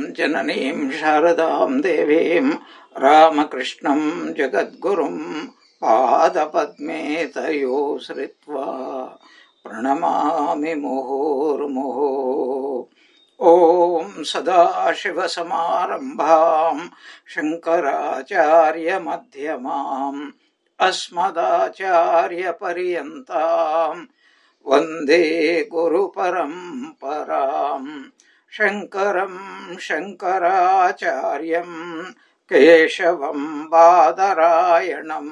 जननीं शारदां देवीं रामकृष्णं जगद्गुरुं पादपद्मे तयो श्रित्वा प्रणमामि मुहुर्मुहुः। ॐ सदाशिवसमारम्भां शङ्कराचार्यमध्यमाम् अस्मदाचार्यपर्यन्तां वन्दे गुरुपरम्पराम्। शङ्करं शङ्कराचार्यं केशवं बादरायणं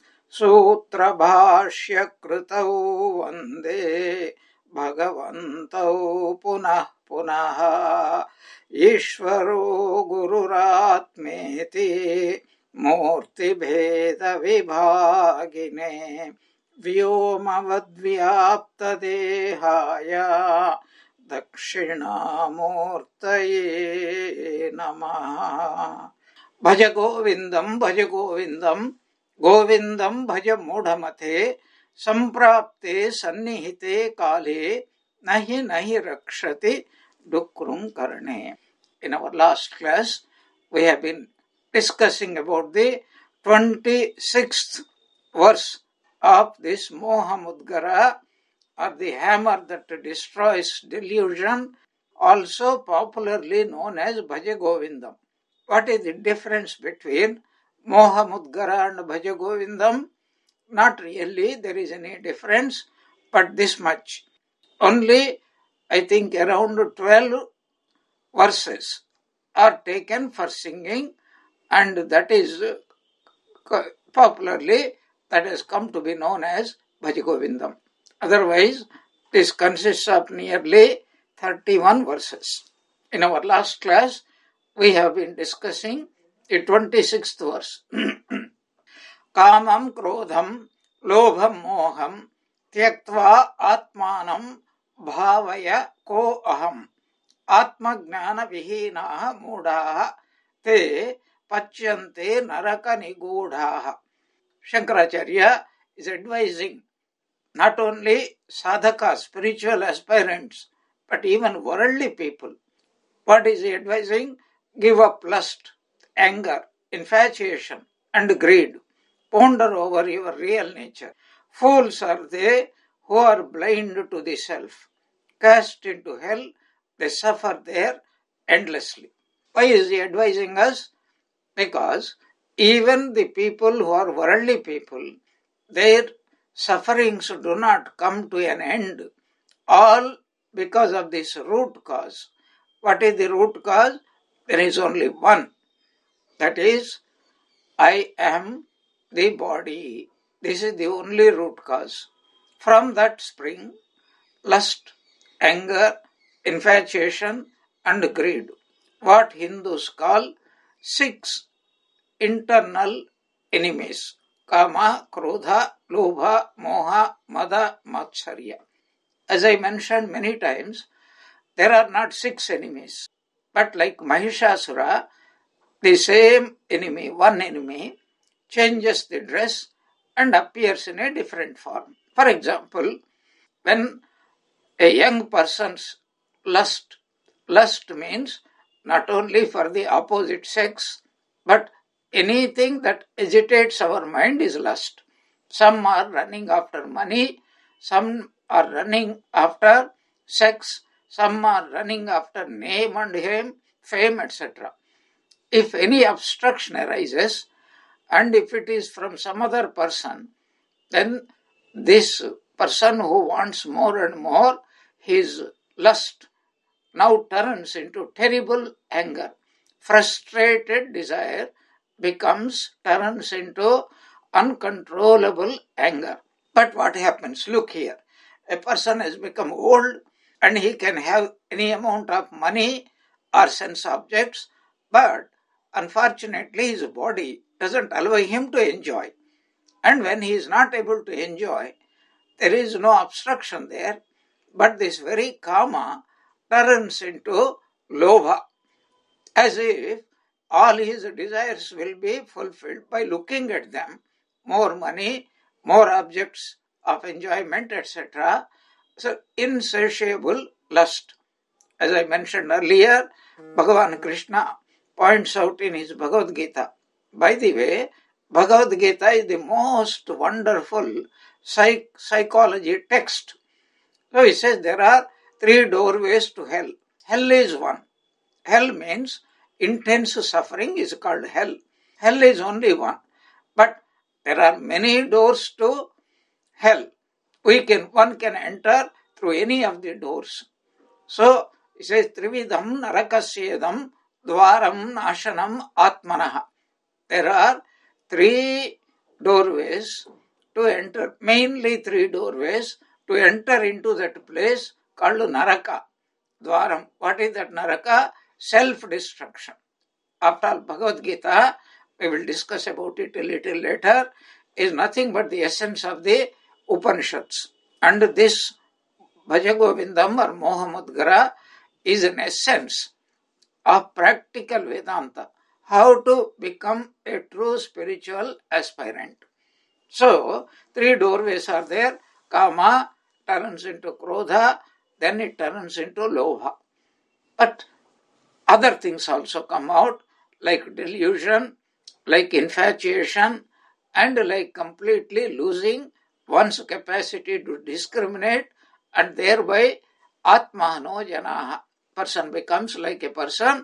सूत्रभाष्यकृतौ वन्दे भगवन्तौ पुनः पुनः। ईश्वरो गुरुरात्मेति मूर्तिभेदविभागिने व्योमवद्व्याप्तदेहाय दक्षिणामूर्तये नमः। भज गोविन्दं भज गोविन्दं गोविन्दं भज मूढमते सम्प्राप्ते सन्निहिते काले नहि नहि रक्षति डुक्रुं कर्णे. In our last class, we have been discussing about the 26th verse of this Mohamudgara, or the hammer that destroys delusion, also popularly known as Bhaja Govindam. What is the difference between Mohamudgara and Bhaja Govindam? Not really, there is any difference, but this much. Only, I think, around 12 verses are taken for singing, and that is popularly, that has come to be known as Bhaja Govindam. Otherwise, this consists of nearly 31 verses. In our last class, we have been discussing the 26th verse. Kamam krodham lobham moham tyaktva atmanam bhavaya ko aham atmagnana vihinaha mudaha te pachyante naraka nigudhaha. Shankaracharya is advising not only sadhakas, spiritual aspirants, but even worldly people. What is he advising? Give up lust, anger, infatuation, and greed. Ponder over your real nature. Fools are they who are blind to the self. Cast into hell, they suffer there endlessly. Why is he advising us? Because even the people who are worldly people, their sufferings do not come to an end, all because of this root cause. What is the root cause? There is only one. That is, I am the body. This is the only root cause. From that spring lust, anger, infatuation, and greed. What Hindus call 6 internal enemies. Kama, Krodha, Lobha, Moha, Mada, Matsarya. As I mentioned many times, there are not 6 enemies. But like Mahishasura, the same enemy, one enemy, changes the dress and appears in a different form. For example, when a young person's lust means not only for the opposite sex, but anything that agitates our mind is lust. Some are running after money, some are running after sex, some are running after name and fame, etc. If any obstruction arises, and if it is from some other person, then this person who wants more and more, his lust now turns into terrible anger. Frustrated desire turns into uncontrollable anger. But what happens? Look here. A person has become old and he can have any amount of money or sense objects, but unfortunately his body doesn't allow him to enjoy. And when he is not able to enjoy, there is no obstruction there, but this very kama turns into lobha, as if all his desires will be fulfilled by looking at them. More money, more objects of enjoyment, etc. So, insatiable lust. As I mentioned earlier, Bhagavan Krishna points out in his Bhagavad Gita. By the way, Bhagavad Gita is the most wonderful psychology text. So he says there are 3 doorways to hell. Hell is one. Hell means intense suffering is called hell. Hell is only one. But there are many doors to hell. One can enter through any of the doors. So it says Trividham Narakasyedam Dwaram Nashanam Atmanaha. There are 3 doorways to enter, mainly 3 doorways to enter into that place called Naraka. Dwaram. What is that Naraka? Self-destruction. After all, Bhagavad Gita, we will discuss about it a little later, is nothing but the essence of the Upanishads. And this Bhajagovindam or Mohamudgara is an essence of practical Vedanta. How to become a true spiritual aspirant. So, 3 doorways are there. Kama turns into Krodha, then it turns into Lobha. But other things also come out, like delusion, like infatuation, and like completely losing one's capacity to discriminate, and thereby Atmano Janaha. Person becomes like a person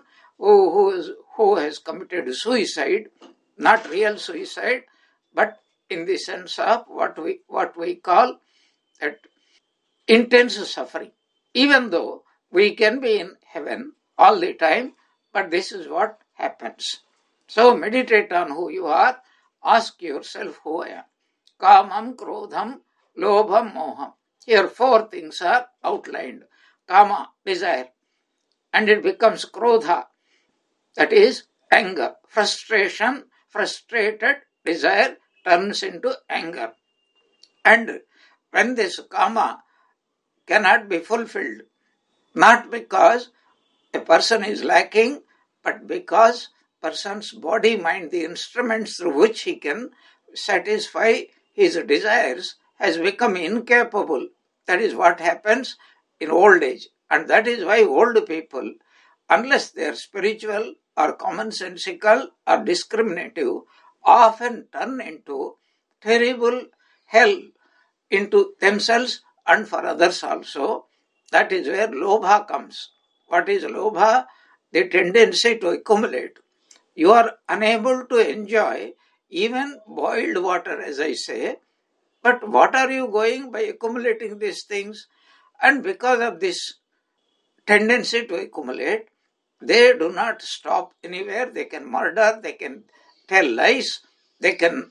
who has committed suicide, not real suicide, but in the sense of what we call that intense suffering. Even though we can be in heaven all the time, but this is what happens. So meditate on who you are. Ask yourself who I am. Kamam, Krodham, Lobham, Moham. Here 4 things are outlined. Kama, desire. And it becomes Krodha, that is anger. Frustration, frustrated desire turns into anger. And when this Kama cannot be fulfilled, not because a person is lacking, but because person's body, mind, the instruments through which he can satisfy his desires, has become incapable. That is what happens in old age. And that is why old people, unless they are spiritual or commonsensical or discriminative, often turn into terrible hell into themselves and for others also. That is where Lobha comes. What is Lobha? The tendency to accumulate. You are unable to enjoy even boiled water, as I say. But what are you going by accumulating these things? And because of this tendency to accumulate, they do not stop anywhere. They can murder, they can tell lies, they can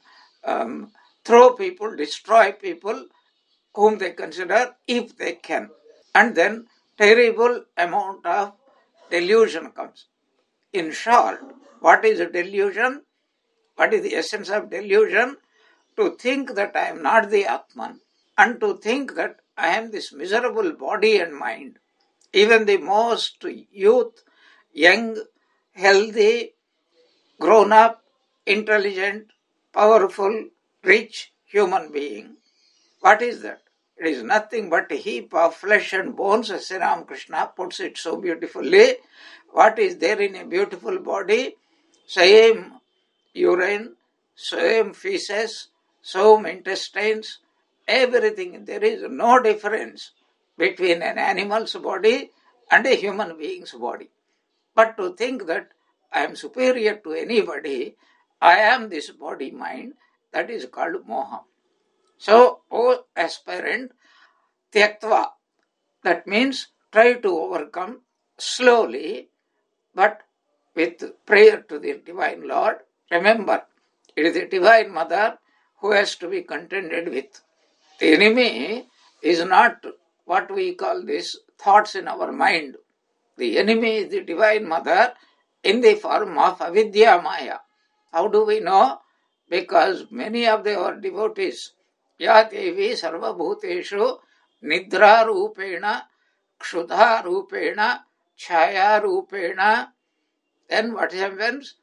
throw people, destroy people whom they consider, if they can. And then terrible amount of delusion comes. In short, what is a delusion? What is the essence of delusion? To think that I am not the Atman, and to think that I am this miserable body and mind. Even the most youth, young, healthy, grown up, intelligent, powerful, rich human being. What is that? It is nothing but a heap of flesh and bones, as Sri Ramakrishna puts it so beautifully. What is there in a beautiful body? Same urine, same feces, same intestines, everything. There is no difference between an animal's body and a human being's body. But to think that I am superior to anybody, I am this body-mind, that is called moha. So, O aspirant, tyaktva, that means try to overcome slowly, but with prayer to the Divine Lord. Remember, it is the Divine Mother who has to be contended with. The enemy is not what we call these thoughts in our mind. The enemy is the Divine Mother in the form of avidya maya. How do we know? Because many of our devotees, Ya Devi Sarva Bhuteshu Nidra Rupena, Kshudha Rupena, Chaya Rupena, then what happens?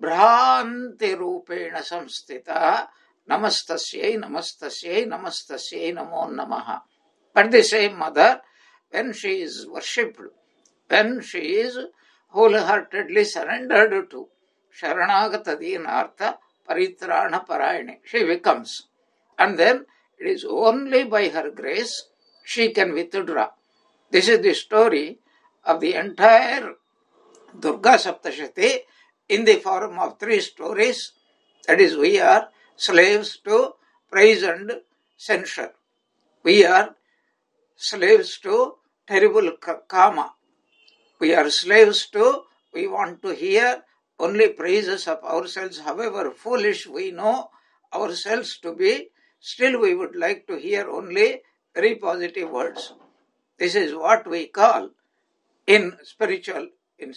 Bhranti Rupena Samstita, Namastasyai, Namastasyai, Namastasyai, Namo Namaha. But the same mother, when she is worshipped, when she is wholeheartedly surrendered to Sharanagata Dinartha Paritrana Parayane. She becomes. And then it is only by her grace she can withdraw. This is the story of the entire Durga Saptashati in the form of 3 stories. That is, we are slaves to praise and censure. We are slaves to terrible kama. We are slaves to, we want to hear only praises of ourselves, however foolish we know ourselves to be, still we would like to hear only very positive words. This is what we call in spiritual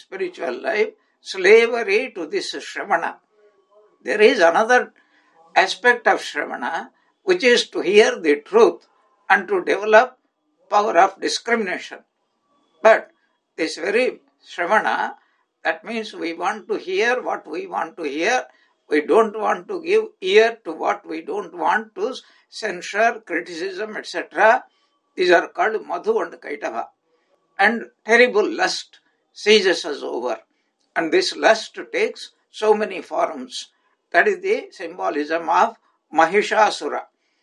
life slavery to this Shravana. There is another aspect of Shravana which is to hear the truth and to develop power of discrimination. But this very Shravana, that means we want to hear what we want to hear. We don't want to give ear to what we don't want to censure, criticism, etc. These are called Madhu and Kaitava. And terrible lust seizes us over. And this lust takes so many forms. That is the symbolism of Mahishasura.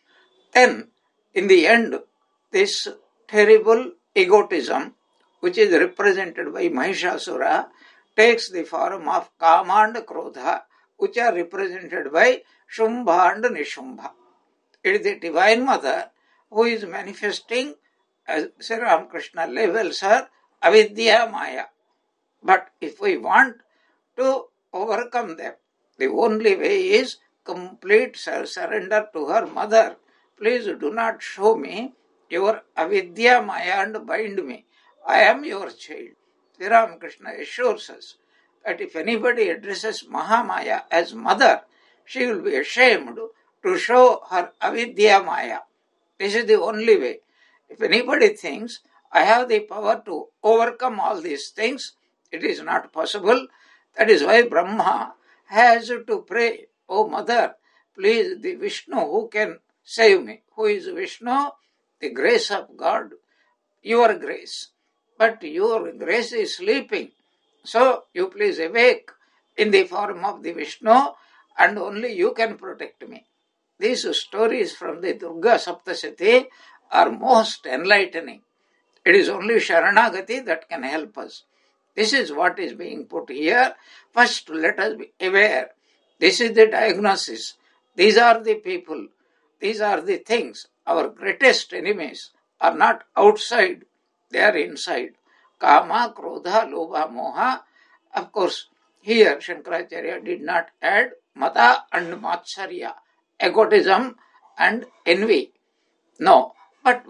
Then, in the end, this terrible egotism, which is represented by Mahishasura, takes the form of Kama and Krodha, which are represented by Shumbha and Nishumbha. It is the Divine Mother who is manifesting, as Sri Ramakrishna labels her, Avidya Maya. But if we want to overcome them, the only way is complete surrender to her mother. Please do not show me your Avidya Maya and bind me. I am your child. Sri Ramakrishna assures us that if anybody addresses Mahamaya as mother, she will be ashamed to show her Avidya Maya. This is the only way. If anybody thinks, I have the power to overcome all these things, it is not possible. That is why Brahma has to pray, O mother, please, the Vishnu who can save me. Who is Vishnu? The grace of God, your grace. But your grace is sleeping. So you please awake in the form of the Vishnu and only you can protect me. These stories from the Durga Saptashati are most enlightening. It is only Sharanagati that can help us. This is what is being put here. First, let us be aware. This is the diagnosis. These are the people. These are the things. Our greatest enemies are not outside. They are inside. Kama, Krodha, Lobha, Moha. Of course, here Shankaracharya did not add Mata and Matsarya, egotism and envy. No, but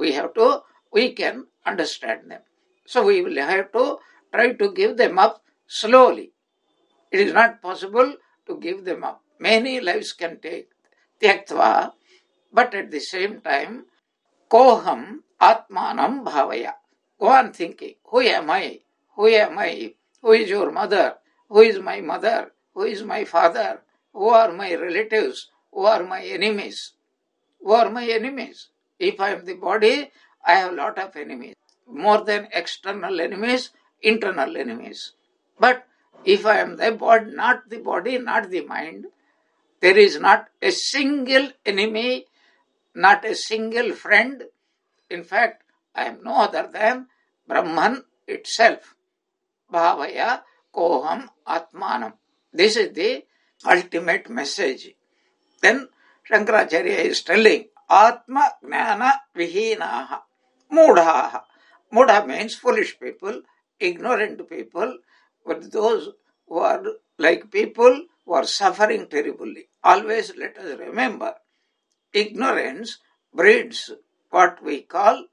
we can understand them. So we will have to try to give them up slowly. It is not possible to give them up. Many lives can take tyaktva, but at the same time, koham atmanam bhavaya. Go on thinking, who am I? Who am I? Who is your mother? Who is my mother? Who is my father? Who are my relatives? Who are my enemies? Who are my enemies? If I am the body, I have a lot of enemies. More than external enemies, internal enemies. But if I am the body, not the mind, there is not a single enemy, not a single friend. In fact, I am no other than Brahman itself. Bhavaya koham atmanam. This is the ultimate message. Then Shankaracharya is telling Atma Gnana Vihinaha Mudhaha. Mudha means foolish people, ignorant people, but those who are like people who are suffering terribly. Always let us remember, ignorance breeds what we call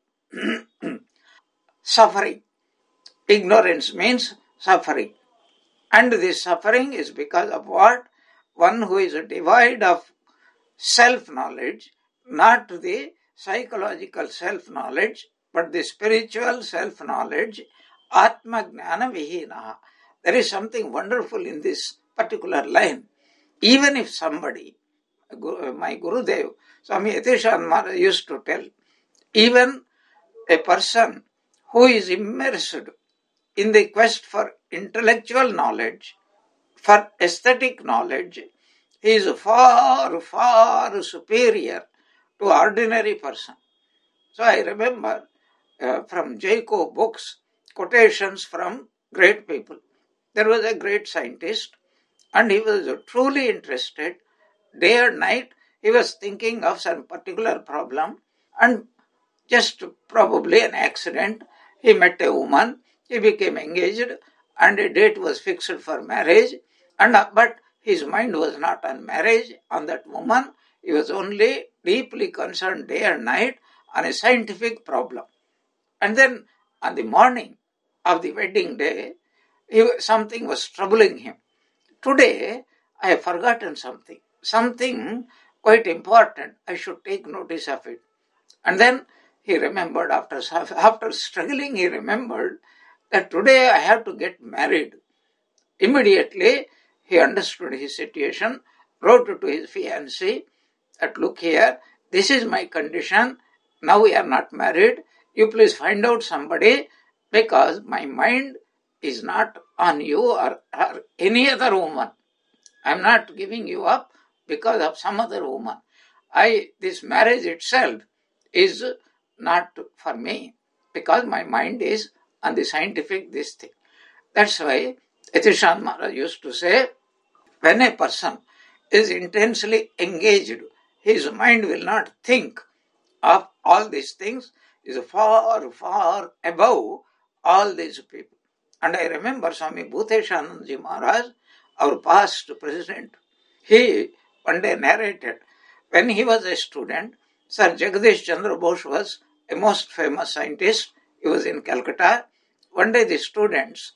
suffering. Ignorance means suffering. And this suffering is because of what? One who is devoid of self-knowledge, not the psychological self-knowledge, but the spiritual self-knowledge, Atma Gnana Vihinaha. There is something wonderful in this particular line. Even if somebody, my Gurudev, Swami Yatishan Maharaj used to tell, even a person who is immersed in the quest for intellectual knowledge, for aesthetic knowledge, he is far, far superior to ordinary person. So I remember from Jacob books, quotations from great people. There was a great scientist and he was truly interested. Day and night he was thinking of some particular problem, and just probably an accident, he met a woman, he became engaged and a date was fixed for marriage, but his mind was not on marriage, on that woman. He was only deeply concerned day and night on a scientific problem. And then on the morning of the wedding day, something was troubling him. Today, I have forgotten something quite important. I should take notice of it. And then he remembered, after struggling, he remembered that today I have to get married. Immediately, he understood his situation, wrote to his fiancée that, look here, this is my condition. Now we are not married. You please find out somebody, because my mind is not on you or any other woman. I am not giving you up because of some other woman. This marriage itself is not for me, because my mind is on the scientific this thing. That's why Yatishant Maharaj used to say, when a person is intensely engaged, his mind will not think of all these things, is far, far above all these people. And I remember Swami Bhuteshanandaji Maharaj, our past president, he one day narrated, when he was a student, Sir Jagadish Chandra Bose was a most famous scientist. He was in Calcutta. One day the students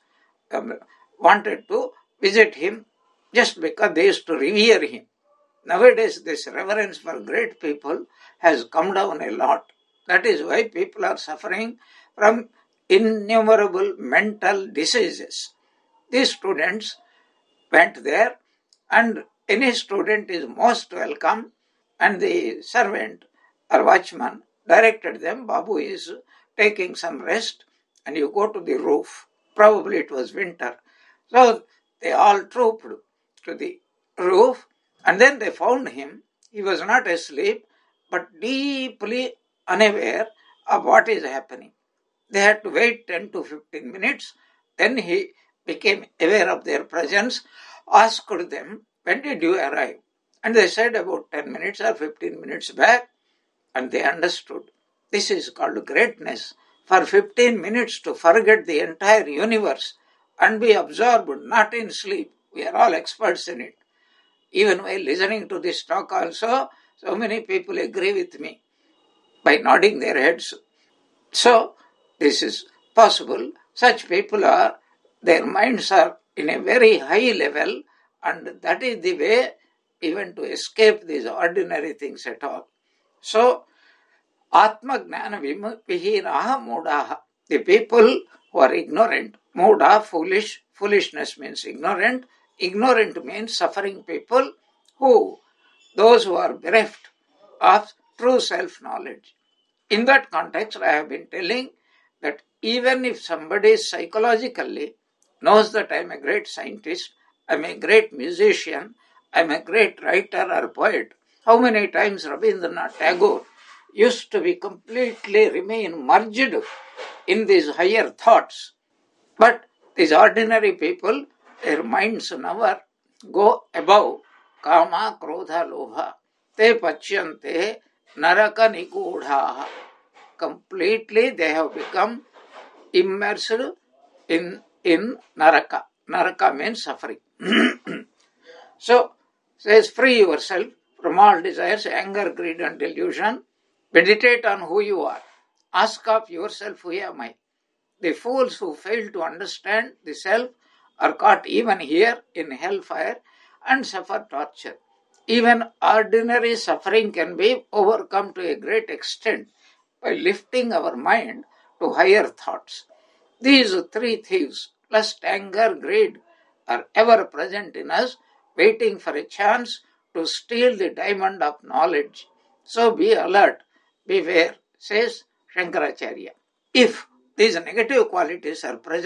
wanted to visit him just because they used to revere him. Nowadays, this reverence for great people has come down a lot. That is why people are suffering from innumerable mental diseases. These students went there, and any student is most welcome, and the servant or watchman directed them, Babu is taking some rest, and you go to the roof. Probably it was winter. So they all trooped to the roof, and then they found him. He was not asleep, but deeply unaware of what is happening. They had to wait 10 to 15 minutes. Then he became aware of their presence, asked them, when did you arrive? And they said about 10 minutes or 15 minutes back, and they understood. This is called greatness. For 15 minutes to forget the entire universe and be absorbed, not in sleep. We are all experts in it. Even while listening to this talk also, so many people agree with me by nodding their heads. So, this is possible. Such people their minds are in a very high level, and that is the way even to escape these ordinary things at all. So, Atma Gnana Vihinaha Mudaha. The people who are ignorant, Muda, foolish, foolishness means ignorant. Ignorant means suffering people, those who are bereft of true self-knowledge. In that context, I have been telling that even if somebody psychologically knows that I am a great scientist, I am a great musician, I am a great writer or poet, how many times Rabindranath Tagore used to be completely remain merged in these higher thoughts. But these ordinary people, their minds never go above kama, krodha, lobha. Te pachyante naraka nikudha. Completely they have become immersed in naraka. Naraka means suffering. So, says, free yourself from all desires, anger, greed and delusion. Meditate on who you are. Ask of yourself, who am I? The fools who fail to understand the self are caught even here in hellfire and suffer torture. Even ordinary suffering can be overcome to a great extent by lifting our mind to higher thoughts. These three thieves, lust, anger, greed, are ever present in us, waiting for a chance to steal the diamond of knowledge. So be alert, beware, says Shankaracharya. If these negative qualities are present,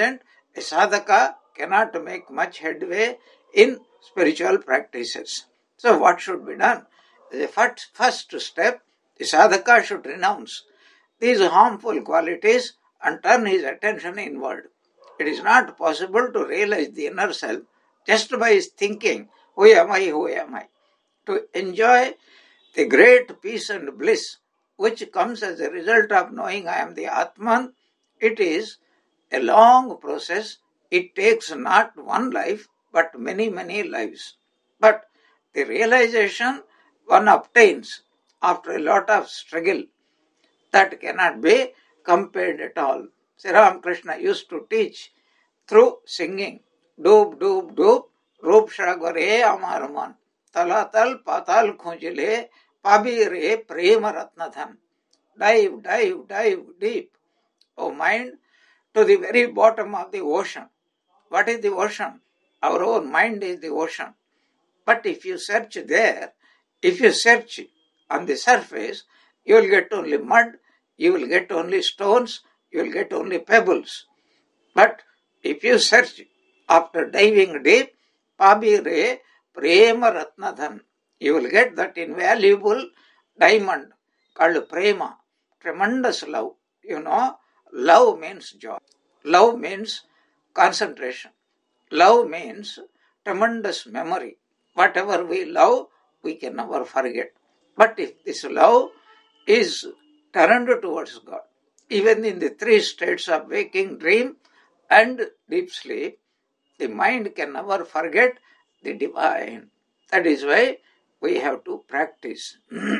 a sadhaka cannot make much headway in spiritual practices. So what should be done? The first step, the sadhaka should renounce these harmful qualities and turn his attention inward. It is not possible to realize the inner self just by thinking, who am I, who am I? To enjoy the great peace and bliss which comes as a result of knowing I am the Atman, it is a long process. It takes not one life but many, many lives. But the realization one obtains after a lot of struggle, that cannot be compared at all. Sri Ramakrishna used to teach through singing. Doob, doob, doob, roop shagare amarman. Talatal patal khunjile, pabire prema ratnadhan. Dive, dive, dive deep, O mind, to the very bottom of the ocean. What is the ocean? Our own mind is the ocean. But if you search there, if you search on the surface, you will get only mud, you will get only stones, you will get only pebbles. But if you search after diving deep, Pabire Prema Ratnadhan, you will get that invaluable diamond called Prema, tremendous love. You know, love means joy. Love means concentration. Love means tremendous memory. Whatever we love, we can never forget. But if this love is turned towards God, even in the three states of waking, dream, and deep sleep, the mind can never forget the divine. That is why we have to practice.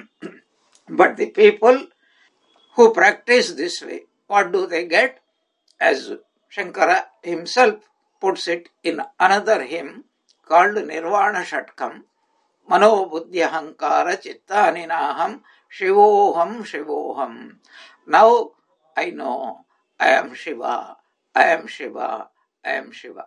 But the people who practice this way, what do they get? As Shankara himself puts it in another hymn called Nirvana Shatkam, Mano Buddhya Hankara Chittaninaham Shivoham Shivoham. Now I know I am Shiva, I am Shiva, I am Shiva.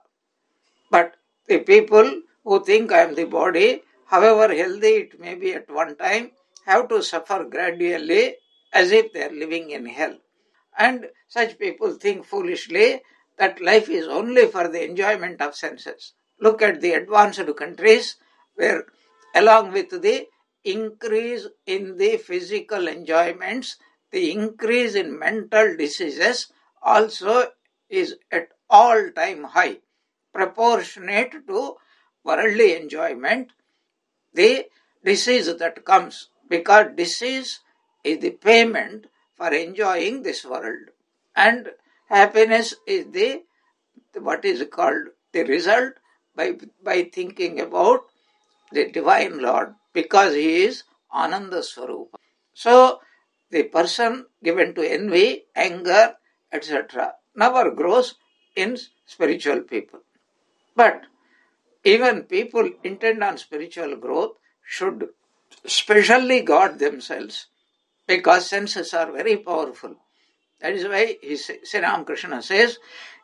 But the people who think I am the body, however healthy it may be at one time, have to suffer gradually as if they are living in hell. And such people think foolishly that life is only for the enjoyment of senses. Look at the advanced countries where, along with the increase in the physical enjoyments, the increase in mental diseases also is at all-time high, proportionate to worldly enjoyment, the disease that comes, because disease is the payment for enjoying this world, and happiness is the what is called the result by thinking about the divine Lord, because he is Ananda Swarupa. So the person given to envy, anger, etc. never grows in spiritual people. But even people intent on spiritual growth should specially guard themselves, because senses are very powerful. That is why Sri Ramakrishna says,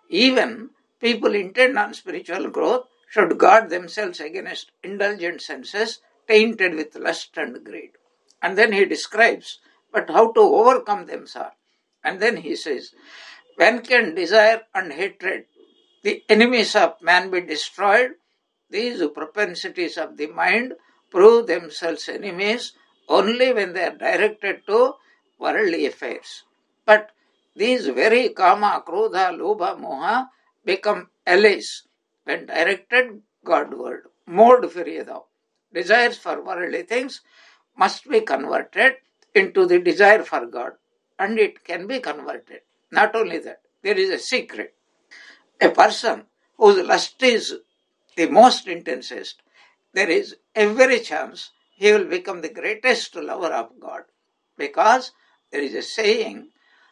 even people intent on spiritual growth should guard themselves against indulgent senses tainted with lust and greed. And then he describes, but how to overcome them, sir. And then he says, when can desire and hatred, the enemies of man, be destroyed? These propensities of the mind prove themselves enemies only when they are directed to worldly affairs. But these very kama, krodha, lobha, moha become allies when directed Godward. Mod firyadav. Desires for worldly things must be converted into the desire for God. And it can be converted. Not only that, there is a secret. A person whose lust is the most intensest, there is every chance he will become the greatest lover of God. Because there is a saying,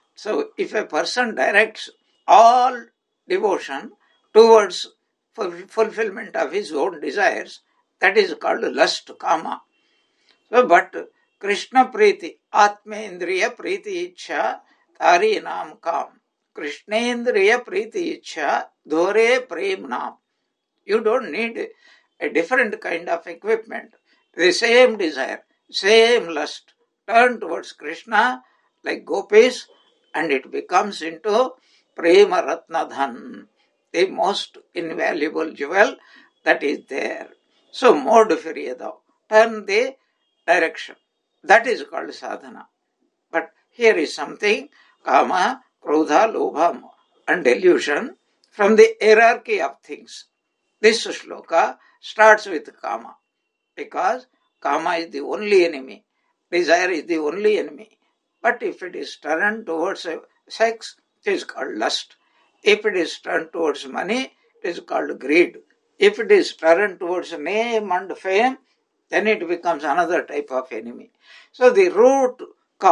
so if a person directs all devotion towards fulfillment of his own desires, that is called lust, kama. So, but Krishna Priti, Atmendriya Priti Ichha, Tari Nam Kam. Krishnendriya Priti Ichha, Dore Prem Nam. You don't need a different kind of equipment. The same desire, same lust, turn towards Krishna like gopis, and it becomes into Prema Ratnadhan. the most invaluable jewel that is there. So, mod firiyadav, turn the direction. That is called sadhana. But here is something, kama, krodha, lobha and delusion from the hierarchy of things. This shloka starts with kama, because kama is the only enemy, desire is the only enemy. But if it is turned towards sex, it is called lust. If it is turned towards money, it is called greed. If it is turned towards name and fame, then it becomes another type of enemy. So the root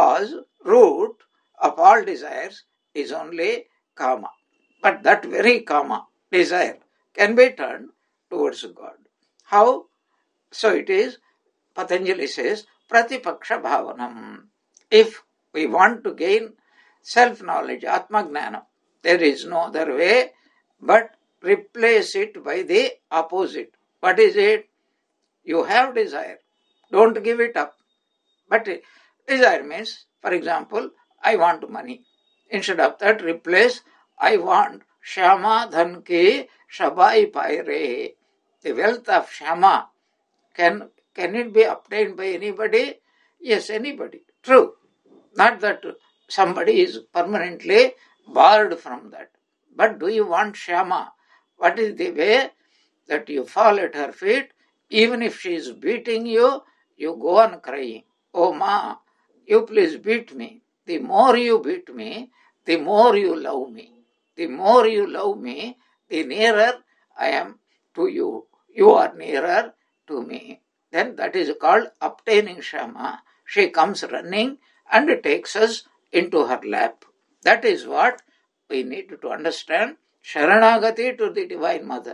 of all desires is only kama. But that very kama, desire, can be turned towards God. How? So it is, Patanjali says, pratipaksha bhavanam. If we want to gain self-knowledge, atma-gnana, there is no other way but replace it by the opposite. What is it? You have desire. Don't give it up. But desire means, for example, I want money. Instead of that, replace, I want Shama dhan ki shabai paire. The wealth of Shama, can it be obtained by anybody? Yes, anybody. True. Not that somebody is permanently barred from that. But do you want Shama? What is the way? That you fall at her feet, even if she is beating you, you go on crying. Oh ma, you please beat me. The more you beat me, the more you love me. The more you love me, the nearer I am to you. You are nearer to me. Then that is called obtaining Shama. She comes running and takes us into her lap. That is what we need to understand. Sharanagati to the Divine Mother.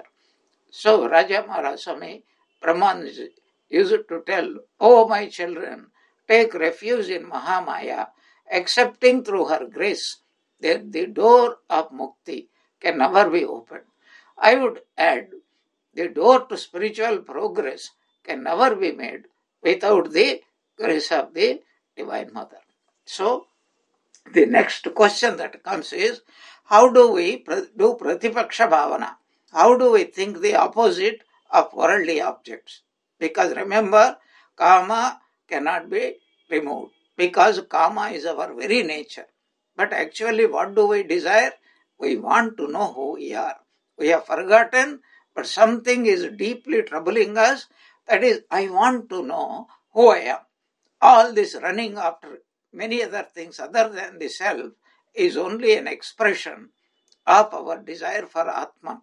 So Raja Maharaj Swami Brahman used to tell, oh my children, take refuge in Mahamaya, accepting through her grace that the door of mukti can never be opened. I would add, the door to spiritual progress can never be made without the grace of the Divine Mother. So, the next question that comes is, how do we do pratipaksha bhavana? How do we think the opposite of worldly objects? Because remember, kama cannot be removed, because kama is our very nature. But actually, what do we desire? We want to know who we are. We have forgotten, but something is deeply troubling us. That is, I want to know who I am. All this running after many other things other than the self is only an expression of our desire for Atman.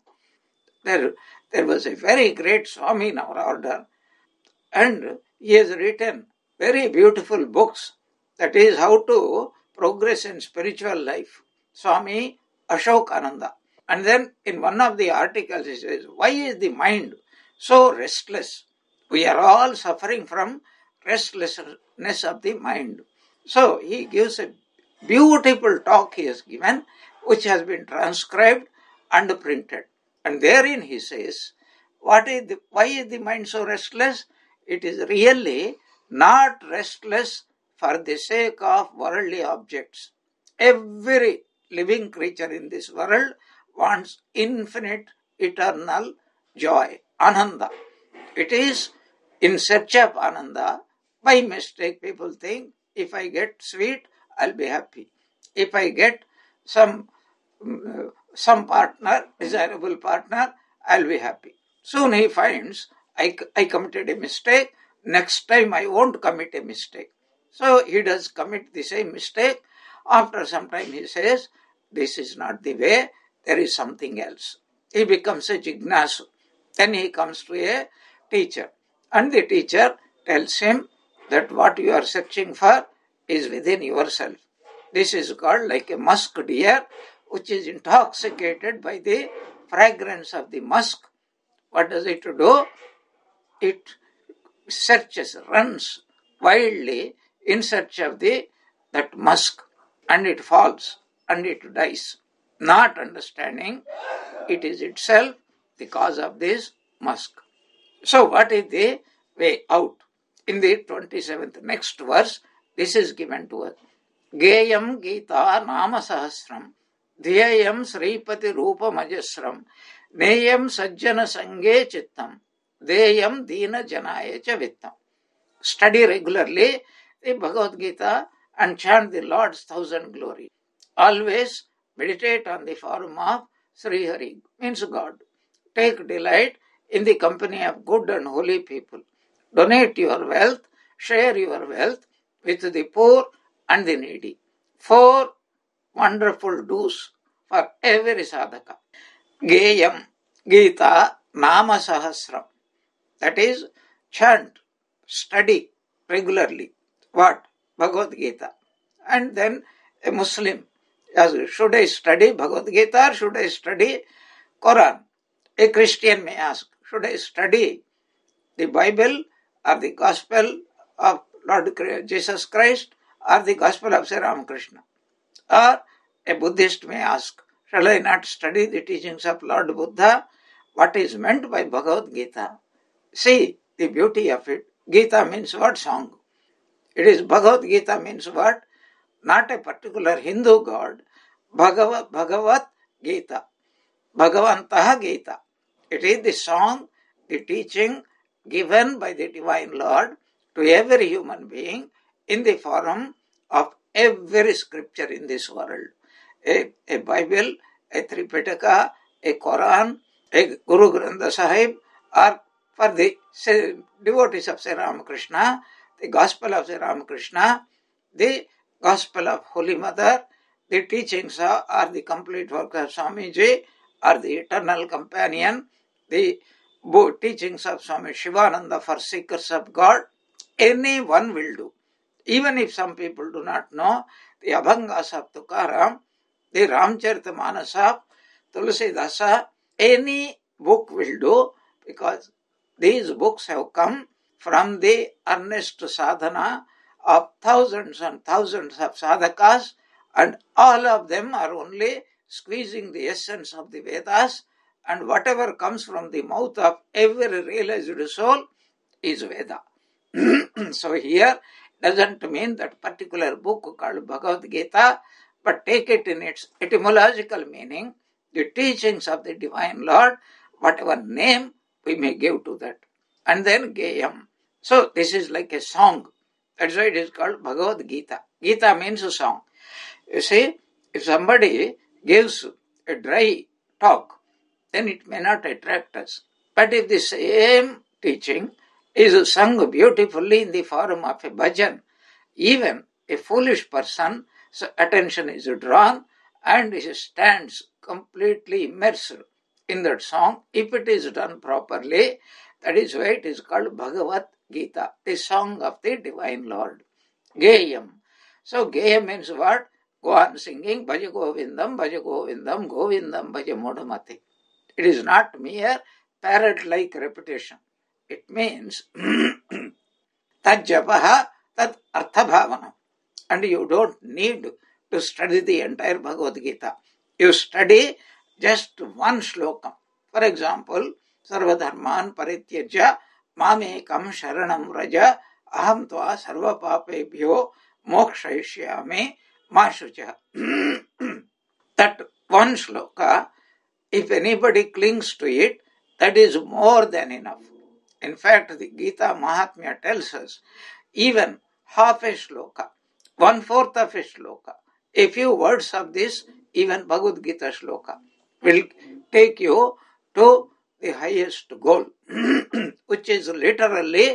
There was a very great Swami in our order, and he has written very beautiful books. That is how to progress in spiritual life. Swami Ashokananda. And then in one of the articles he says, why is the mind so restless? We are all suffering from restlessness of the mind. So he gives a beautiful talk he has given, which has been transcribed and printed. And therein he says, why is the mind so restless? It is really not restless for the sake of worldly objects. Every living creature in this world wants infinite, eternal joy, ananda. It is in search of ananda. By mistake, people think, if I get sweet, I'll be happy. If I get some partner, desirable partner, I'll be happy. Soon he finds, I committed a mistake, next time I won't commit a mistake. So he does commit the same mistake. After some time he says, this is not the way, there is something else. He becomes a jignasu. Then he comes to a teacher. And the teacher tells him that what you are searching for is within yourself. This is called like a musk deer, which is intoxicated by the fragrance of the musk. What does it do? It searches, runs wildly in search of that musk, and it falls and it dies, not understanding it is itself the cause of this musk. So what is the way out? In the 27th next verse, this is given to us. Geyam Gita Nama Sahasram ध्येयं श्रीपति रूपमजस्रं नेयं सज्जन संगे चित्तं देयं दीन जनाय च वित्तं. Study regularly the Bhagavad Gita and chant the Lord's thousand glory. Always meditate on the form of Sri Hari, means God. Take delight in the company of good and holy people. Donate your wealth, share your wealth with the poor and the needy. 4 wonderful do's for every sadhaka. Geyam, Gita, Nama Sahasram. That is, chant, study regularly. What? Bhagavad Gita. And then a Muslim, should I study Bhagavad Gita or should I study Quran? A Christian may ask, should I study the Bible or the Gospel of Lord Jesus Christ or the Gospel of Sri Ramakrishna? Or a Buddhist may ask, shall I not study the teachings of Lord Buddha? What is meant by Bhagavad Gita? See the beauty of it. Gita means what? Song. It is Bhagavad Gita means what? Not a particular Hindu god. Bhagavat Gita. Bhagavantaha Gita. It is the song, the teaching given by the Divine Lord to every human being in the form of every scripture in this world. A Bible, a Tripitaka, a Quran, a Guru Granth Sahib, or for the devotees of Sri Ramakrishna, the Gospel of Sri Ramakrishna, the Gospel of Holy Mother, the teachings are the complete work of Swamiji, or the Eternal Companion, the teachings of Swami Shivananda for seekers of God. Any one will do. Even if some people do not know, the Abhangas of Tukaram, the Ramcharitamanas of Tulsidasa, any book will do, because these books have come from the earnest sadhana of thousands and thousands of sadhakas, and all of them are only squeezing the essence of the Vedas, and whatever comes from the mouth of every realized soul is Veda. So here doesn't mean that particular book called Bhagavad Gita, but take it in its etymological meaning, the teachings of the Divine Lord, whatever name we may give to that. And then Geyam. So this is like a song. That's why it is called Bhagavad Gita. Gita means a song. You see, if somebody gives a dry talk, then it may not attract us. But if the same teaching is sung beautifully in the form of a bhajan, even a foolish person's attention is drawn and he stands completely immersed in that song. If it is done properly, that is why it is called Bhagavad Gita, the song of the Divine Lord. Geyam. So Geyam means what? Go on singing, Bhaja Govindam, Govindam Bhaja Modhamati. It is not mere parrot-like repetition. It means tad japaha tad artha bhavana. And you don't need to study the entire Bhagavad Gita. You study just one slokam. For example, Sarvadharman Parityajya Mamekam Sharanam Raja Aham Tva Sarva Papebhyo Mokshayishyami Mashucha. That one sloka, if anybody clings to it, that is more than enough. In fact, the Gita Mahatmya tells us, even half a shloka, 1/4 of a shloka, a few words of this, even Bhagavad Gita shloka, will take you to the highest goal, which is literally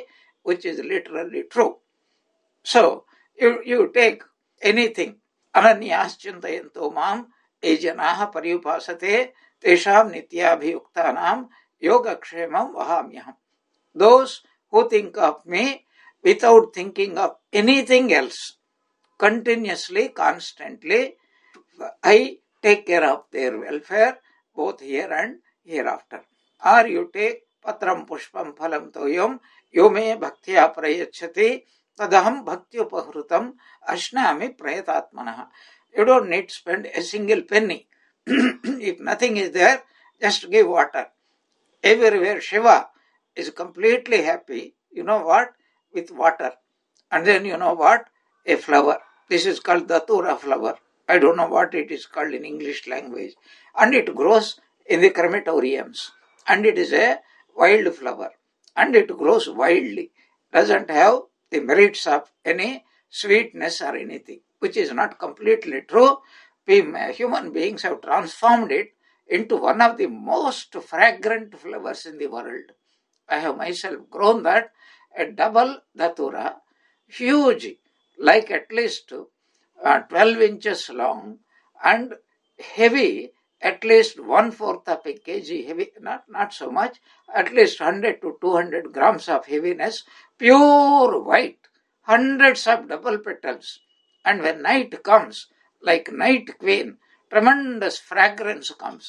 true. So, you take anything, ananyas chintayanto mam, ejanaha pariyupasate, tesham nityabhiyuktanam, yogakshemam vahamyaham. Those who think of me without thinking of anything else, continuously, constantly, I take care of their welfare, both here and hereafter. Or you take patram pushpam phalam toyam, yome bhaktya prayachati, tadaham bhakti upahrutam, ashnami prayatatmanaha. You don't need to spend a single penny. If nothing is there, just give water. Everywhere Shiva is completely happy, you know what? With water. And then you know what? A flower. This is called Datura flower. I don't know what it is called in English language. And it grows in the crematoriums. And it is a wild flower. And it grows wildly. Doesn't have the merits of any sweetness or anything, which is not completely true. We human beings have transformed it into one of the most fragrant flowers in the world. I have myself grown that, a double datura, huge, like at least 12 inches long and heavy, at least 1/4 of a kg heavy, not so much, at least 100 to 200 grams of heaviness, pure white, hundreds of double petals. And when night comes, like night queen, tremendous fragrance comes.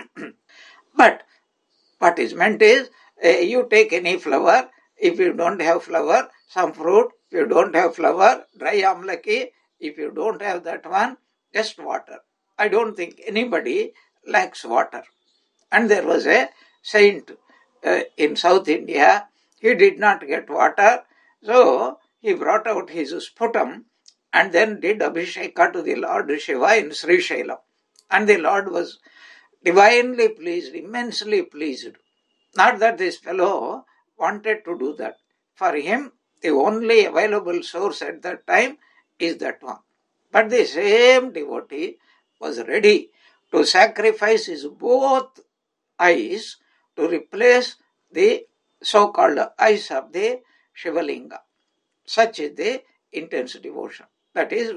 But what is meant is, you take any flower, if you don't have flower, some fruit, if you don't have flower, dry amlaki, if you don't have that one, just water. I don't think anybody lacks water. And there was a saint in South India, he did not get water, so he brought out his sputum and then did Abhisheka to the Lord Shiva in Sri Shailam. And the Lord was divinely pleased, immensely pleased. Not that this fellow wanted to do that. For him, the only available source at that time is that one. But the same devotee was ready to sacrifice his both eyes to replace the so-called eyes of the Shivalinga. Such is the intense devotion. That is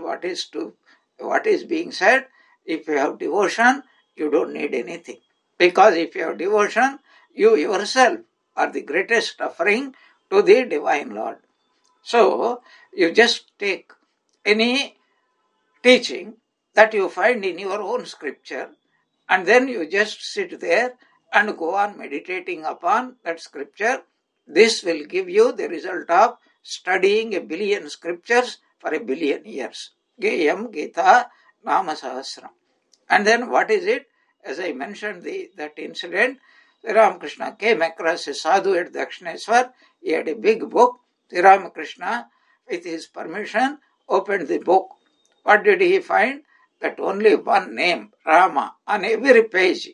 what is being said. If you have devotion, you don't need anything. Because if you have devotion, you yourself are the greatest offering to the Divine Lord. So, you just take any teaching that you find in your own scripture, and then you just sit there and go on meditating upon that scripture. This will give you the result of studying 1,000,000,000 scriptures for 1,000,000,000 years. Geyam Gita Nama Sahasram. And then what is it? As I mentioned that incident, Sri Ramakrishna came across a sadhu at Dakshineswar. He had a big book. Sri Ramakrishna, with his permission, opened the book. What did he find? That only one name, Rama, on every page.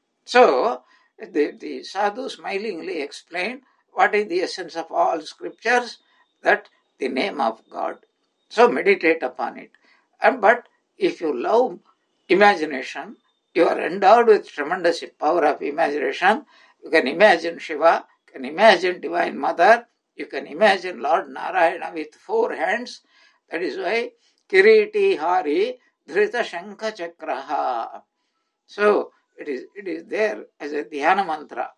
So, the sadhu smilingly explained what is the essence of all scriptures, that the name of God. So, meditate upon it. But if you love imagination, you are endowed with tremendous power of imagination. You can imagine Shiva, you can imagine Divine Mother, you can imagine Lord Narayana with 4 hands. That is why Kiriti Hari Dhrita Shankha Chakraha. So it is there as a dhyana mantra.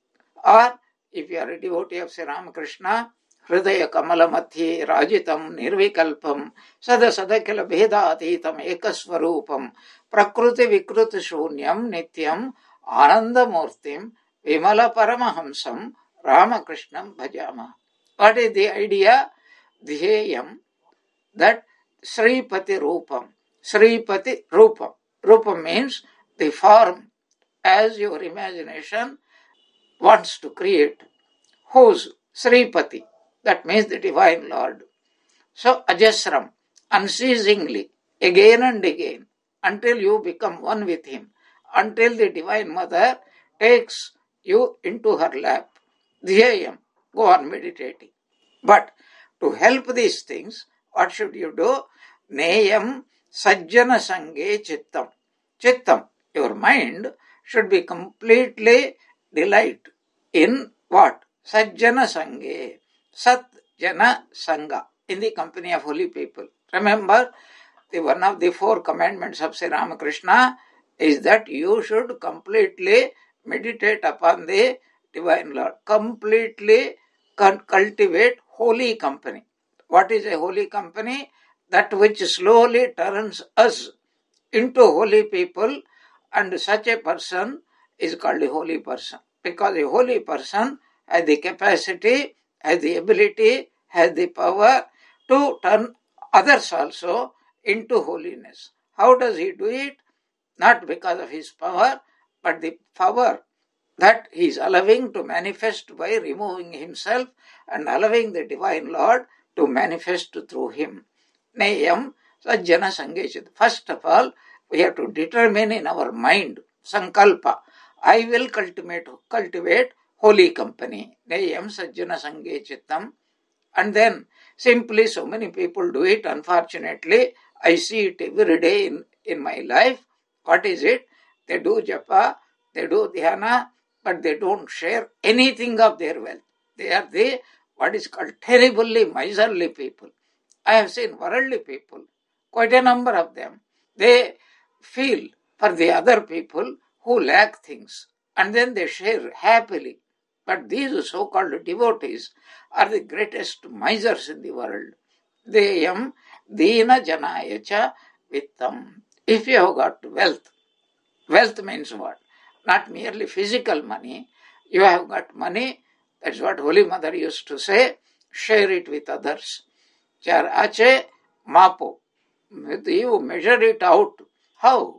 Or if you are a devotee of Sri Ramakrishna, Hridaya Kamala Madhye Rajitam Nirvikalpam Sada Sadakila Bhedatitam Ekaswarupam Prakruti Vikruti Shunyam Nityam Ananda Murtim Vimala Paramahamsam Ramakrishnam Bhajama. What is the idea? Dhyayam, that Sripati Rupam. Sripati Rupam. Rupam means the form as your imagination wants to create. Whose? Sripati. That means the Divine Lord. So, Ajasram, unceasingly, again and again, until you become one with Him, until the Divine Mother takes you into her lap. Dhyayam, go on meditating. But to help these things, what should you do? Neyam sajjana sange chittam. Chittam, your mind should be completely delight in what? Sajjana sange. Sat Jana Sangha, in the company of holy people. Remember, one of the 4 commandments of Sri Ramakrishna is that you should completely meditate upon the Divine Lord. Completely cultivate holy company. What is a holy company? That which slowly turns us into holy people, and such a person is called a holy person. Because a holy person has the capacity, has the ability, has the power to turn others also into holiness. How does he do it? Not because of his power, but the power that he is allowing to manifest by removing himself and allowing the Divine Lord to manifest through him. Neyam Sajjana Sangeshit. First of all, we have to determine in our mind, Sankalpa, I will cultivate holy company. Neyam Sajjana Sangechittam. And then simply so many people do it. Unfortunately, I see it every day in my life. What is it? They do japa, they do dhyana, but they don't share anything of their wealth. They are what is called terribly miserly people. I have seen worldly people, quite a number of them. They feel for the other people who lack things, and then they share happily. But these so-called devotees are the greatest misers in the world. Deyam dina janayacha vittam. If you have got wealth, wealth means what? Not merely physical money. You have got money. That's what Holy Mother used to say. Share it with others. Char ache mapo. You measure it out. How?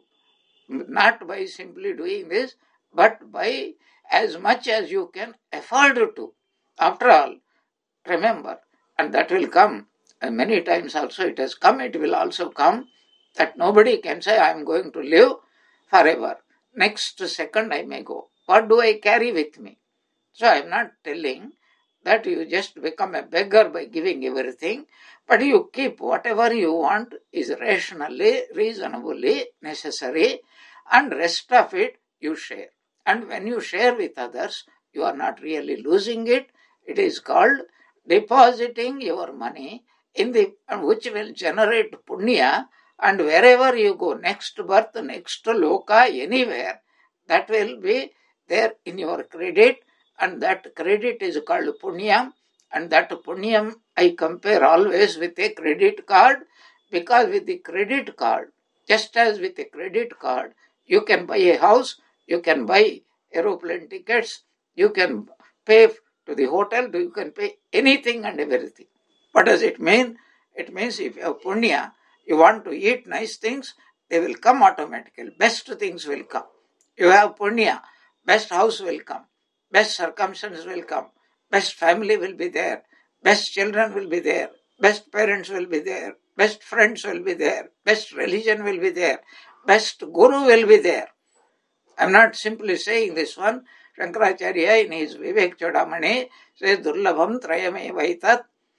Not by simply doing this, but by as much as you can afford to. After all, remember, and that will come, and many times also it has come, it will also come, that nobody can say, I am going to live forever. Next second I may go. What do I carry with me? So I am not telling that you just become a beggar by giving everything, but you keep whatever you want is rationally, reasonably necessary, and rest of it you share. And when you share with others, you are not really losing it. It is called depositing your money in which will generate punya, and wherever you go, next birth, next loka, anywhere, that will be there in your credit, and that credit is called punyam, and that punyam I compare always with a credit card, because with the credit card, just as with a credit card, you can buy a house, you can buy aeroplane tickets, you can pay to the hotel, you can pay anything and everything. What does it mean? It means if you have punya, you want to eat nice things, they will come automatically. Best things will come. You have punya, best house will come, best circumstances will come, best family will be there, best children will be there, best parents will be there, best friends will be there, best religion will be there, best guru will be there. I am not simply saying this one. Shankaracharya in his Vivek Chodamani says, Durlabham Trayame Vaitat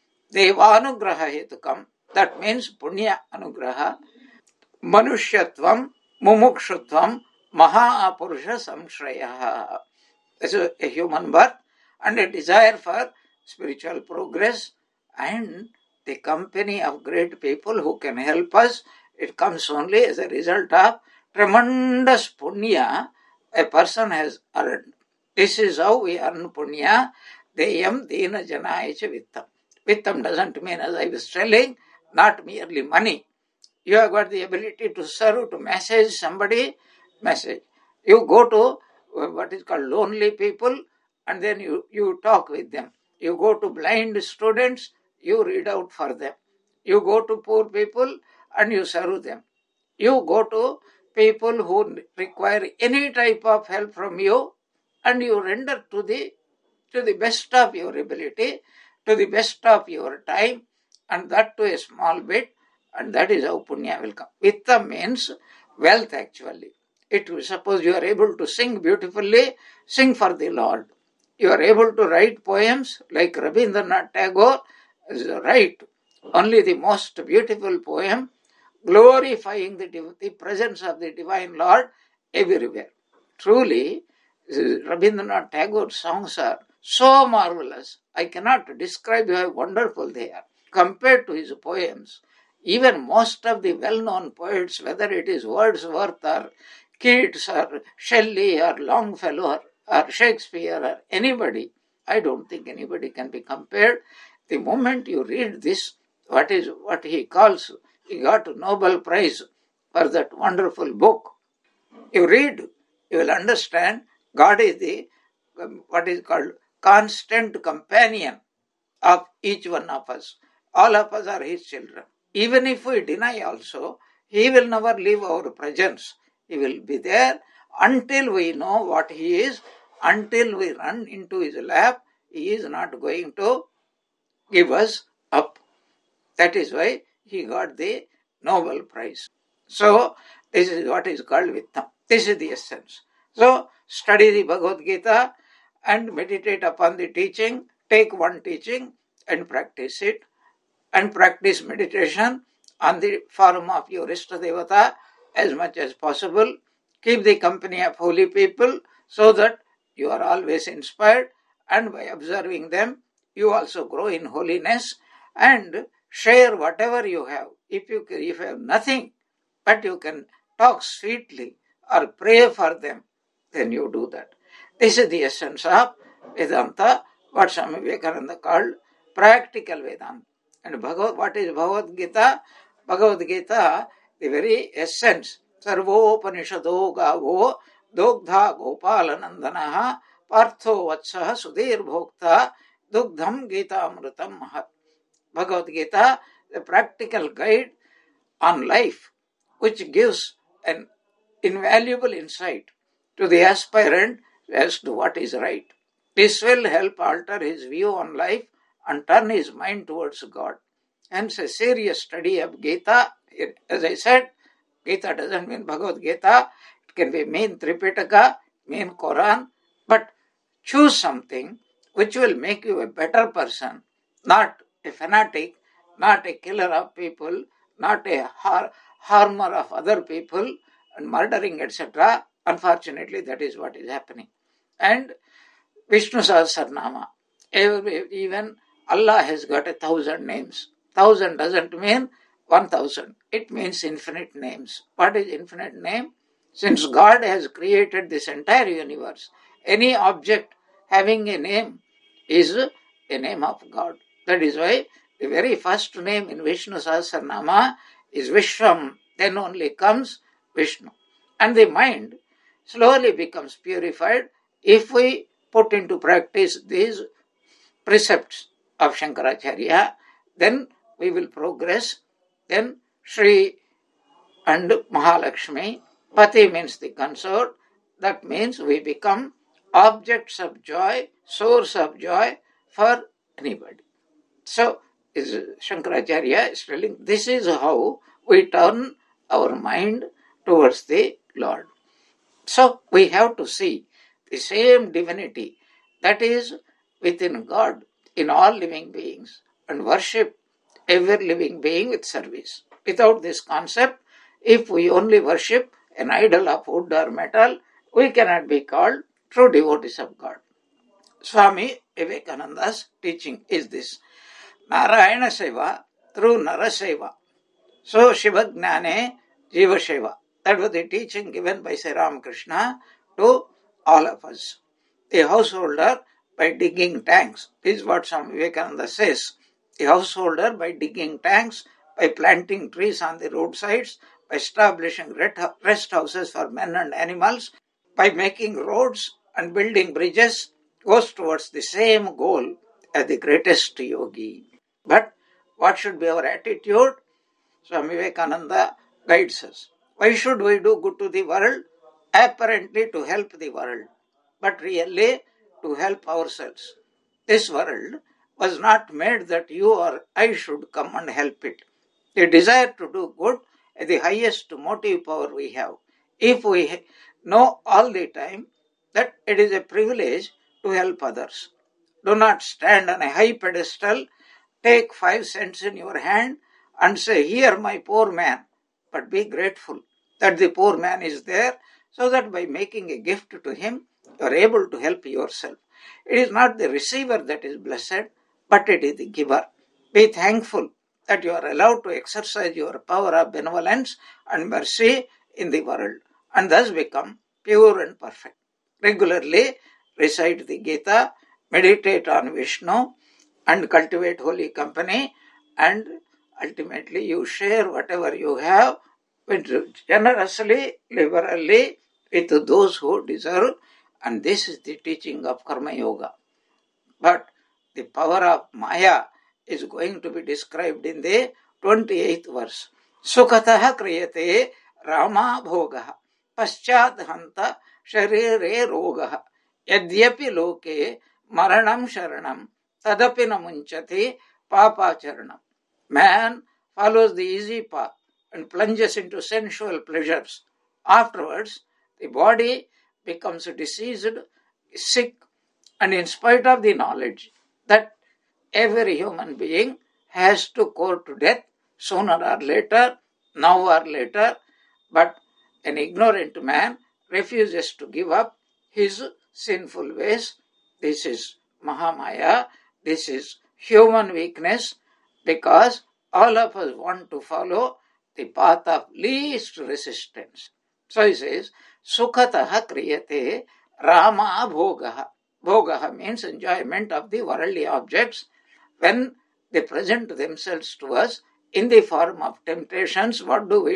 Devanugraha Hetukam. That means Punya Anugraha, Manushyatvam, Mumukshutvam, Mahapurusha Samshraya. This is a human birth and a desire for spiritual progress and the company of great people who can help us. It comes only as a result of tremendous punya a person has earned. This is how we earn punya. Deyam dina janayacha vittam. Vittam doesn't mean, as I was telling, not merely money. You have got the ability to serve, to message somebody, message. You go to what is called lonely people, and then you talk with them. You go to blind students, you read out for them. You go to poor people and you serve them. You go to people who require any type of help from you, and you render to the best of your ability, to the best of your time, and that to a small bit, and that is how punya will come. Vitta means wealth actually. Suppose you are able to sing beautifully, sing for the Lord. You are able to write poems like Rabindranath Tagore, write only the most beautiful poem, glorifying the presence of the Divine Lord everywhere. Truly, Rabindranath Tagore's songs are so marvelous. I cannot describe how wonderful they are. Compared to his poems, even most of the well-known poets, whether it is Wordsworth or Keats or Shelley or Longfellow or Shakespeare or anybody, I don't think anybody can be compared. The moment you read this, what he calls, he got a Nobel Prize for that wonderful book. You read, you will understand God is the what is called constant companion of each one of us. All of us are his children. Even if we deny also, he will never leave our presence. He will be there until we know what he is, until we run into his lap. He is not going to give us up. That is why he got the Nobel Prize. So, this is what is called Vittam. This is the essence. So, study the Bhagavad Gita and meditate upon the teaching. Take one teaching and practice it. And practice meditation on the form of your Ishta Devata as much as possible. Keep the company of holy people so that you are always inspired, and by observing them, you also grow in holiness, and share whatever you have. If you have nothing, but you can talk sweetly or pray for them, then you do that. This is the essence of Vedanta, what Swami Vivekananda called practical Vedanta. And what is Bhagavad Gita? Bhagavad Gita, the very essence. Sarvopanishado gavo dogdha gopalanandanaha partho vatsaha sudhir bhokta dugdham gita amritam mahat. Bhagavad Gita, the practical guide on life, which gives an invaluable insight to the aspirant as to what is right. This will help alter his view on life and turn his mind towards God. Hence, a serious study of Gita, as I said, Gita doesn't mean Bhagavad Gita, it can be main Tripitaka, main Quran, but choose something which will make you a better person, not a fanatic, not a killer of people, not a harmer of other people, and murdering, etc. Unfortunately, that is what is happening. And Vishnu Sahasranama, even Allah has got 1,000 names. 1,000 doesn't mean 1,000. It means infinite names. What is infinite name? Since God has created this entire universe, any object having a name is a name of God. That is why the very first name in Vishnu Sahasranama is Vishwam. Then only comes Vishnu. And the mind slowly becomes purified if we put into practice these precepts of Shankaracharya. Then we will progress. Then Shri and Mahalakshmi, Pati means the consort. That means we become objects of joy, source of joy for anybody. So, Shankaracharya is telling this is how we turn our mind towards the Lord. So, we have to see the same divinity that is within God in all living beings and worship every living being with service. Without this concept, if we only worship an idol of wood or metal, we cannot be called true devotees of God. Swami Vivekananda's teaching is this. Narayana Seva through Naraseva. So Shiva Gnane Jiva Seva. That was the teaching given by Sri Ramakrishna to all of us. The householder by digging tanks. This is what Swami Vivekananda says. The householder by digging tanks, by planting trees on the roadsides, by establishing rest houses for men and animals, by making roads and building bridges, goes towards the same goal as the greatest yogi. But what should be our attitude? Swami Vivekananda guides us. Why should we do good to the world? Apparently to help the world, but really to help ourselves. This world was not made that you or I should come and help it. The desire to do good is the highest motive power we have. If we know all the time that it is a privilege to help others, do not stand on a high pedestal, take 5 cents in your hand and say, here my poor man, but be grateful that the poor man is there, so that by making a gift to him, you are able to help yourself. It is not the receiver that is blessed, but it is the giver. Be thankful that you are allowed to exercise your power of benevolence and mercy in the world, and thus become pure and perfect. Regularly recite the Gita, meditate on Vishnu, and cultivate holy company, and ultimately you share whatever you have generously, liberally with those who deserve, and this is the teaching of Karma Yoga. But the power of Maya is going to be described in the 28th verse. Sukataha kriyate Rama bhogaha paschat hanta sharire rogaha yadyapi loke maranam sharanam tadapi namunchati papacharanam. Man follows the easy path and plunges into sensual pleasures. Afterwards, the body becomes diseased, sick, and in spite of the knowledge that every human being has to court death sooner or later, now or later, but an ignorant man refuses to give up his sinful ways. This is Mahamaya, this is human weakness, because all of us want to follow the path of least resistance. So he says, Sukhataha kriyate Rama bhogaha. Bhogaha means enjoyment of the worldly objects. When they present themselves to us in the form of temptations, what do?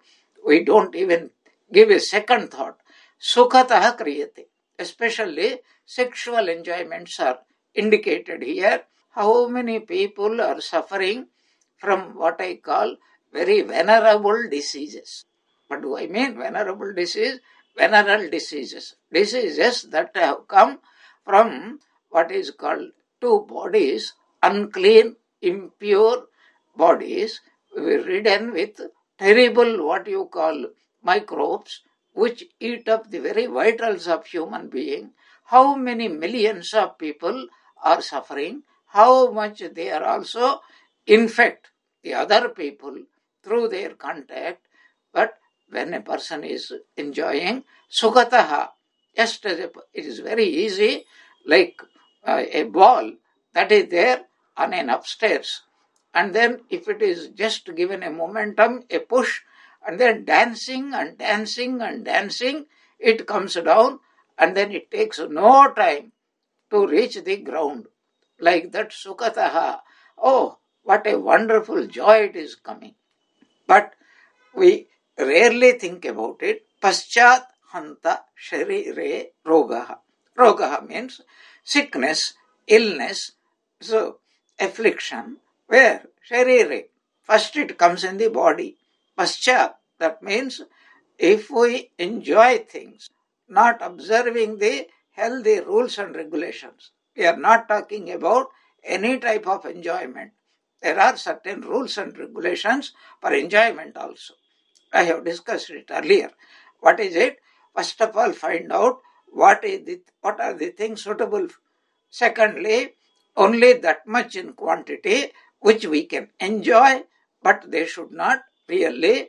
We don't even give a second thought. Sukhataha kriyate. Especially sexual enjoyments are indicated here. How many people are suffering from what I call very venerable diseases? What do I mean venerable disease? Venereal diseases. Diseases that have come from what is called two bodies, unclean, impure bodies, ridden with terrible what you call microbes, which eat up the very vitals of human being. How many millions of people are suffering? How much they are also infect the other people through their contact. But when a person is enjoying sukhataha, just as it is very easy, like a ball that is there on an upstairs, and then if it is just given a momentum, a push, and then dancing and dancing and dancing, it comes down, and then it takes no time to reach the ground. Like that sukhataha. Oh, what a wonderful joy it is coming. But we rarely think about it. Paschat hanta sharire rogaha. Rogaha means sickness, illness, so affliction. Where? Sharire. First it comes in the body. Paschat, that means if we enjoy things, not observing the healthy rules and regulations. We are not talking about any type of enjoyment. There are certain rules and regulations for enjoyment also. I have discussed it earlier. What is it? First of all, find out what are the things suitable. Secondly, only that much in quantity which we can enjoy, but they should not really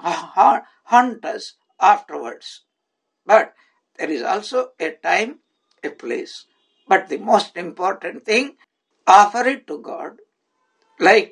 haunt us afterwards. But there is also a time, a place. But the most important thing, offer it to God. Like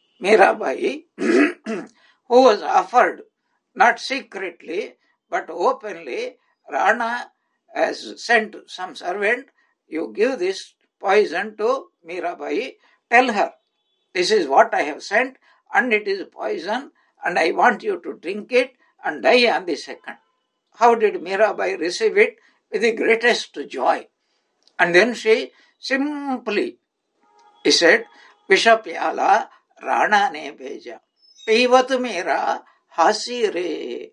Mirabai, who was offered not secretly but openly. Rana has sent some servant, you give this poison to Mirabai, tell her, this is what I have sent and it is poison and I want you to drink it and die on the second. How did Mirabai receive it? With the greatest joy. And then she simply, he said, Vishapyala Rana ne beja. Pivatu mera hasi re.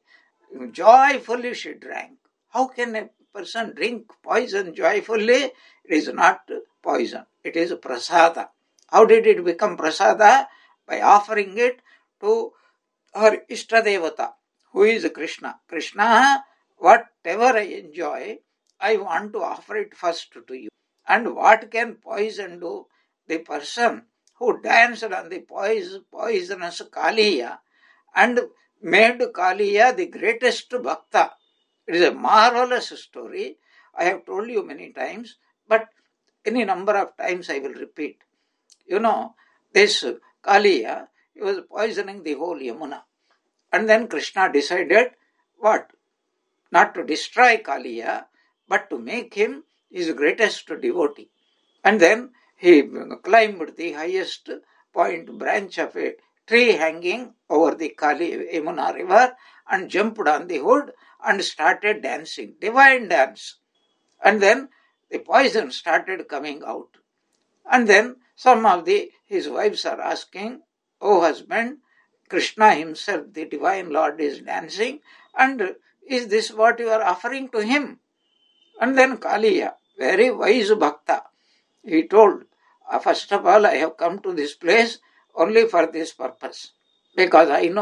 Joyfully she drank. How can a person drink poison joyfully? It is not poison. It is prasada. How did it become prasada? By offering it to her Ishtadevata, who is Krishna. Krishna, whatever I enjoy, I want to offer it first to you. And what can poison do? The person who danced on the poisonous Kaliya and made Kaliya the greatest bhakta. It is a marvelous story. I have told you many times, but any number of times I will repeat. You know, this Kaliya, he was poisoning the whole Yamuna. And then Krishna decided, what? Not to destroy Kaliya, but to make him his greatest devotee. And then he climbed the highest point branch of a tree hanging over the Yamuna river and jumped on the hood and started dancing, divine dance. And then the poison started coming out. And then some of his wives are asking, oh husband, Krishna himself, the divine Lord, is dancing, and is this what you are offering to him? And then Kaliya, very wise bhakta, he told, first of all, I have come to this place only for this purpose, because I know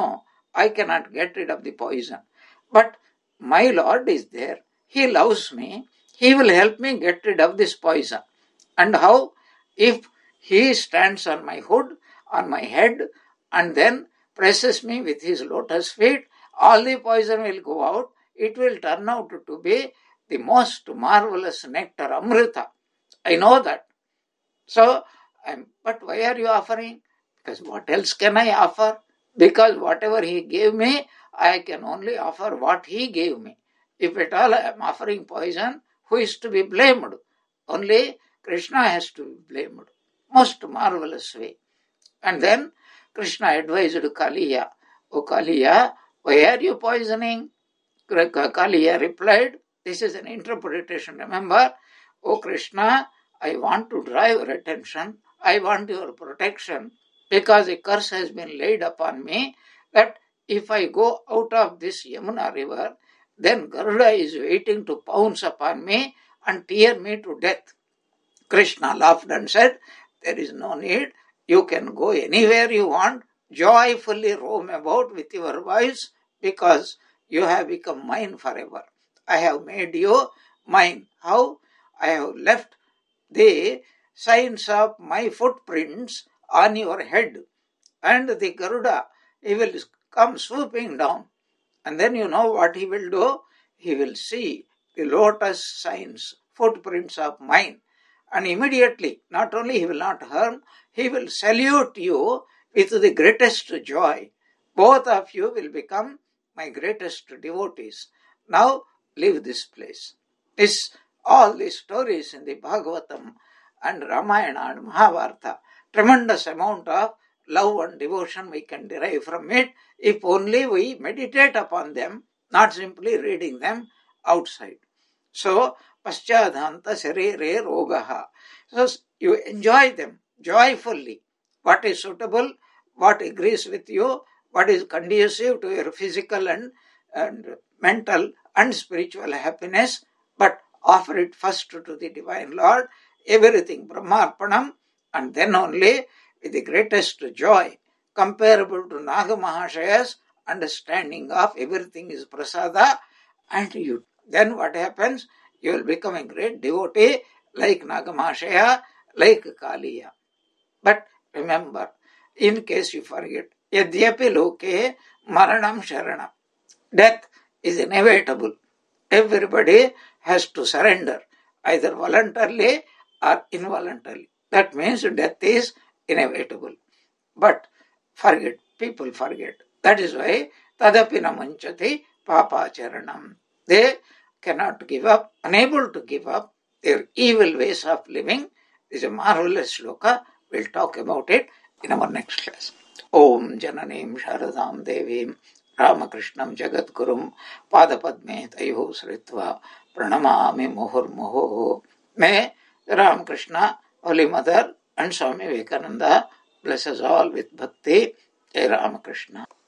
I cannot get rid of the poison. But my Lord is there. He loves me. He will help me get rid of this poison. And how? If he stands on my hood, on my head, and then presses me with his lotus feet, all the poison will go out. It will turn out to be the most marvelous nectar, Amrita. I know that. So, but why are you offering? Because what else can I offer? Because whatever he gave me, I can only offer what he gave me. If at all I am offering poison, who is to be blamed? Only Krishna has to be blamed. Most marvelous way. And then Krishna advised Kaliya, "O Kaliya, why are you poisoning?" Kaliya replied, this is an interpretation, remember, "O Krishna, I want to draw your attention, I want your protection, because a curse has been laid upon me that if I go out of this Yamuna river, then Garuda is waiting to pounce upon me and tear me to death." Krishna laughed and said, "There is no need. You can go anywhere you want, joyfully roam about with your wives, because you have become mine forever. I have made you mine." How? I have left the signs of my footprints on your head. And the Garuda, he will come swooping down. And then you know what he will do? He will see the lotus signs, footprints of mine. And immediately, not only he will not harm, he will salute you with the greatest joy. Both of you will become my greatest devotees. Now leave this place. All these stories in the Bhagavatam and Ramayana and Mahabharata, tremendous amount of love and devotion we can derive from it if only we meditate upon them, not simply reading them outside. So, paschadhanta sarire rogaha. So, you enjoy them joyfully. What is suitable, what agrees with you, what is conducive to your physical and mental and spiritual happiness, but offer it first to the Divine Lord, everything Brahmarpanam, and then only with the greatest joy, comparable to Naga Mahashaya's understanding of everything is prasada, and you then what happens? You will become a great devotee like Naga Mahashaya, like Kaliya. But remember, in case you forget, yadyapi loke maranam sharanam. Death is inevitable. Everybody has to surrender, either voluntarily or involuntarily. That means death is inevitable. But people forget. That is why tadapi na manchati papacharanam. They cannot give up, unable to give up their evil ways of living. This is a marvelous shloka. We'll talk about it in our next class. Om Jananim Sharadam Devim Ramakrishnam Jagadgurum Padapadme Tayo Sritva Pranamami Muhurmuhu. May Ramakrishna, Holy Mother, and Swami Vivekananda bless us all with bhakti. Jai Ramakrishna.